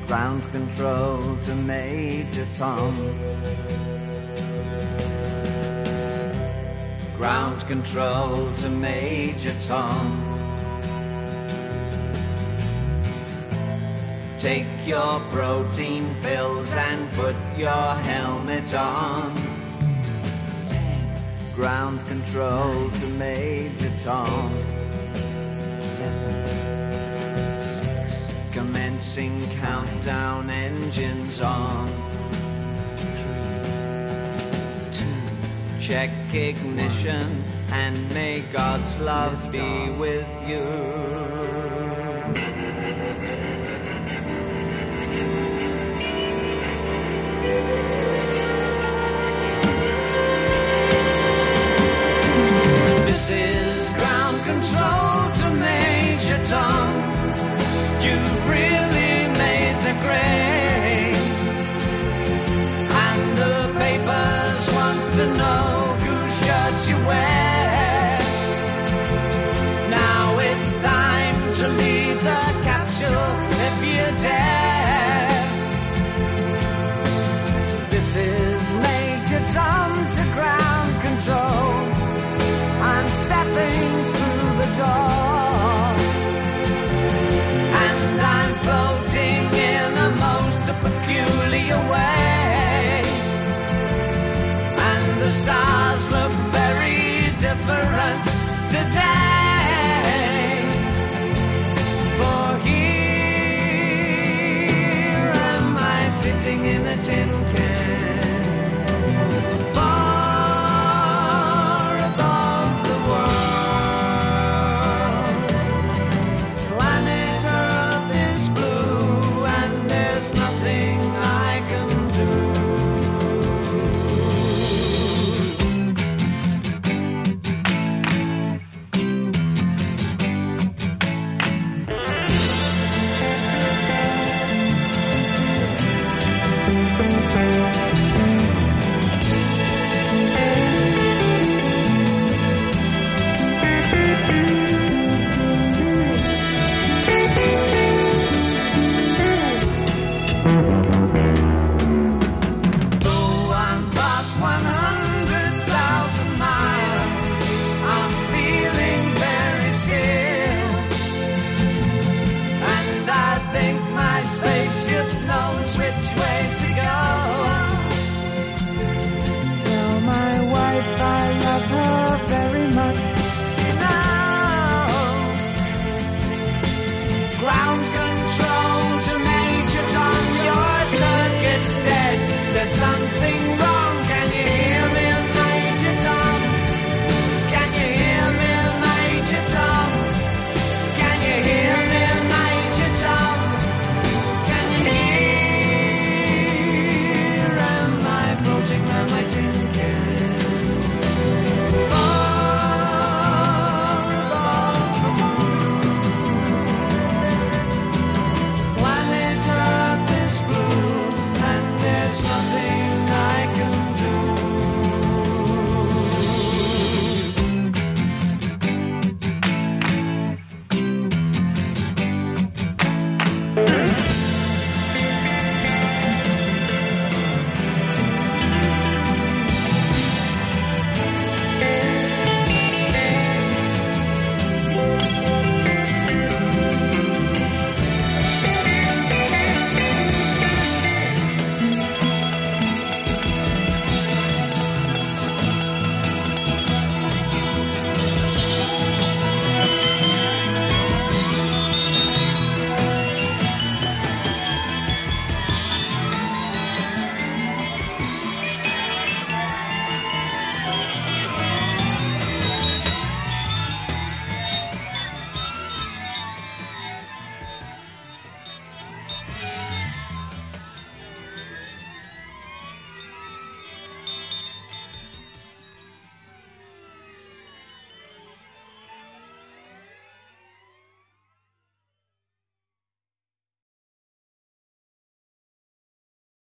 Ground control to Major Tom. Ground control to Major Tom. Take your protein pills and put your helmet on. Ground control to Major Tom. 8, 7, 6. Commencing countdown, engines on. 3, 2. Check ignition and may God's love be with you. This is ground control to Major Tom. You've really made the grade, and the papers want to know whose shirts you wear. Now it's time to leave the capsule if you dare. This is Major Tom to ground control. I'm stepping through the door, and I'm floating in a most peculiar way, and the stars look very different today. For here am I sitting in a tin can. Space